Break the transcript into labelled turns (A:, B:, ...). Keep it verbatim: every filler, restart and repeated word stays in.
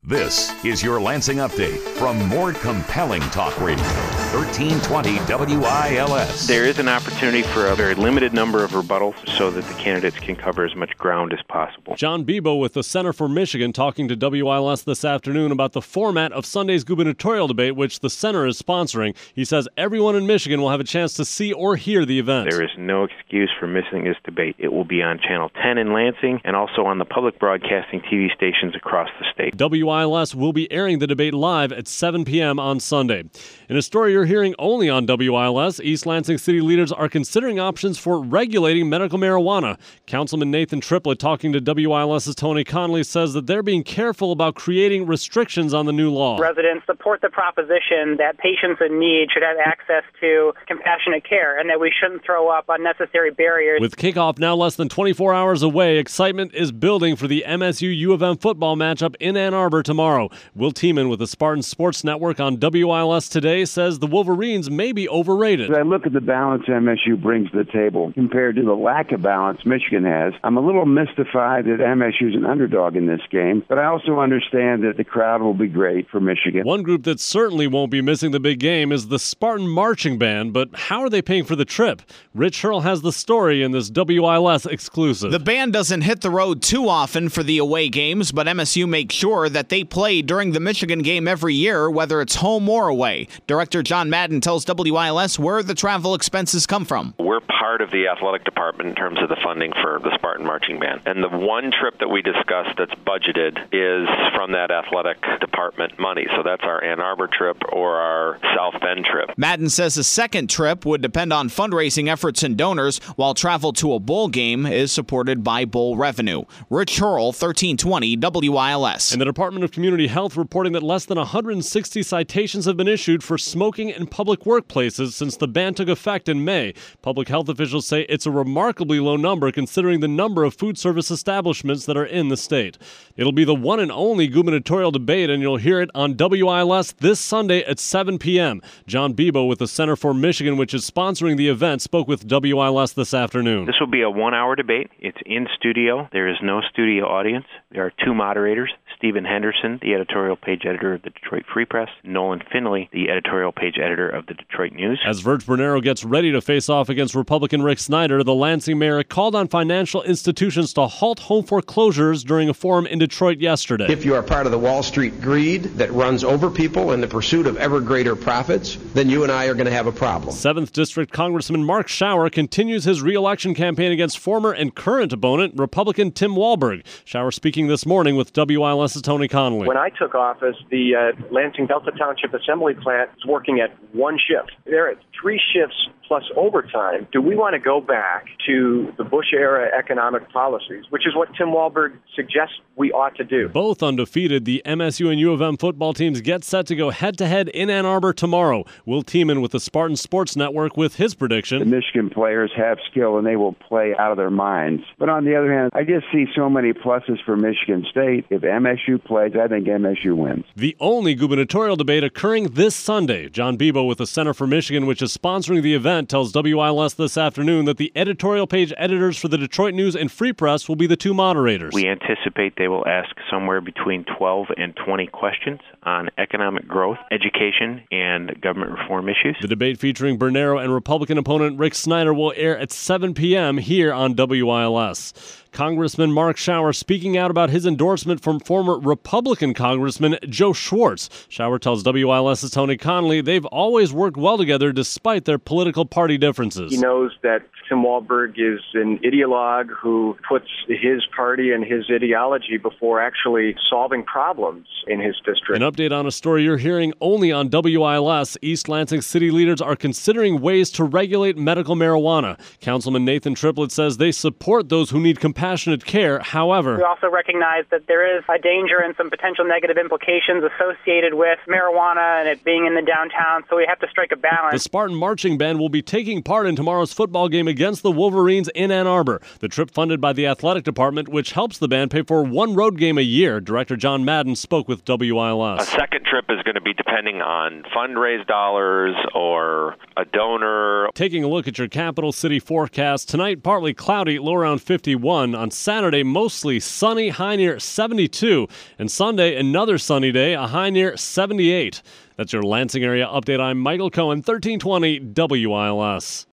A: This is your Lansing Update from more compelling talk radio, thirteen twenty W I L S.
B: There is an opportunity for a very limited number of rebuttals so that the candidates can cover as much ground as possible.
C: John Bebo with the Center for Michigan talking to W I L S this afternoon about the format of Sunday's gubernatorial debate, which the center is sponsoring. He says everyone in Michigan will have a chance to see or hear the event.
B: There is no excuse for missing this debate. It will be on Channel ten in Lansing and also on the public broadcasting T V stations across the state.
C: W I L S will be airing the debate live at seven p.m. on Sunday. In a story you're hearing only on W I L S, East Lansing city leaders are considering options for regulating medical marijuana. Councilman Nathan Triplett, talking to W I L S's Tony Connolly, says that they're being careful about creating restrictions on the new law.
D: Residents support the proposition that patients in need should have access to compassionate care and that we shouldn't throw up unnecessary barriers.
C: With kickoff now less than twenty-four hours away, excitement is building for the M S U U of M football matchup in Ann Arbor tomorrow. Will Tiemann with the Spartan Sports Network on W I L S today says the Wolverines may be overrated.
E: As I look at the balance M S U brings to the table compared to the lack of balance Michigan has, I'm a little mystified that M S U is an underdog in this game, but I also understand that the crowd will be great for Michigan.
C: One group that certainly won't be missing the big game is the Spartan Marching Band, but how are they paying for the trip? Rich Hurl has the story in this W I L S exclusive.
F: The band doesn't hit the road too often for the away games, but M S U makes sure that they play during the Michigan game every year, whether it's home or away. Director John Madden tells W I L S where the travel expenses come from.
G: We're part of the athletic department in terms of the funding for the Spartan Marching Band. And the one trip that we discussed that's budgeted is from that athletic department money. So that's our Ann Arbor trip or our South Bend trip.
F: Madden says a second trip would depend on fundraising efforts and donors, while travel to a bowl game is supported by bowl revenue. Rich Hurl, thirteen twenty W I L S.
C: And the Department of Community Health reporting that less than one hundred sixty citations have been issued for smoking in public workplaces since the ban took effect in May. Public health officials say it's a remarkably low number considering the number of food service establishments that are in the state. It'll be the one and only gubernatorial debate, and you'll hear it on W I L S this Sunday at seven p.m. John Bebo with the Center for Michigan, which is sponsoring the event, spoke with W I L S this afternoon.
B: This will be a one-hour debate. It's in studio. There is no studio audience. There are two moderators, Stephen Henderson, the editorial page editor of the Detroit Free Press, Nolan Finley, the editorial page editor of the Detroit News.
C: As Virg Bernero gets ready to face off against Republican Rick Snyder, the Lansing mayor called on financial institutions to halt home foreclosures during a forum in Detroit yesterday.
H: If you are part of the Wall Street greed that runs over people in the pursuit of ever greater profits, then you and I are going to have a problem.
C: seventh District Congressman Mark Schauer continues his re-election campaign against former and current opponent, Republican Tim Walberg. Schauer speaking this morning with W I L S's Tony Connolly.
I: When I took office, the uh, Lansing Delta Township Assembly plant is working at one shift. They're at three shifts plus overtime. Do we want to go back to the Bush-era economic policies, which is what Tim Walberg suggests we ought to do?
C: Both undefeated, the M S U and U of M football teams get set to go head-to-head in Ann Arbor tomorrow. Will Tiemann with the Spartan Sports Network with his prediction.
E: The Michigan players have skill, and they will play out of their minds. But on the other hand, I just see so many pluses for Michigan State. If M S U plays, I think M S U wins.
C: The only gubernatorial debate occurring this Sunday. John Bebo with the Center for Michigan, which is sponsoring the event, tells W I L S this afternoon that the editorial page editors for the Detroit News and Free Press will be the two moderators.
B: We anticipate they will ask somewhere between twelve and twenty questions on economic growth, education, and government reform issues.
C: The debate featuring Bernero and Republican opponent Rick Snyder will air at seven p.m. here on W I L S. Congressman Mark Schauer speaking out about his endorsement from former Republican Congressman Joe Schwartz. Schauer tells W I L S's Tony Connolly they've always worked well together despite their political party differences.
I: He knows that Tim Walberg is an ideologue who puts his party and his ideology before actually solving problems in his district.
C: An update on a story you're hearing only on W I L S. East Lansing city leaders are considering ways to regulate medical marijuana. Councilman Nathan Triplett says they support those who need compassionate care. However,
D: we also recognize that there is a danger and some potential negative implications associated with marijuana and it being in the downtown, so we have to strike a balance.
C: The Spartan Marching Band will be taking part in tomorrow's football game against the Wolverines in Ann Arbor. The trip funded by the athletic department, which helps the band pay for one road game a year. Director John Madden spoke with W I L S.
G: A second trip is going to be depending on fundraise dollars or a donor.
C: Taking a look at your capital city forecast, tonight partly cloudy, low around fifty-one. On Saturday, mostly sunny, high near seventy-two. And Sunday, another sunny day, a high near seventy-eight. That's your Lansing area update. I'm Michael Cohen, thirteen twenty W I L S.